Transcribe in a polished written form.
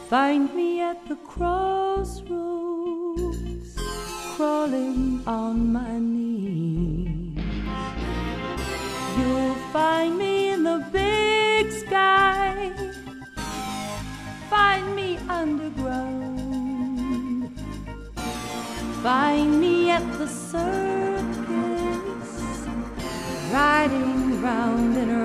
Find me at the crossroads, crawling on my knees. You'll find me in the big sky, find me underground, find me at the circus, riding round and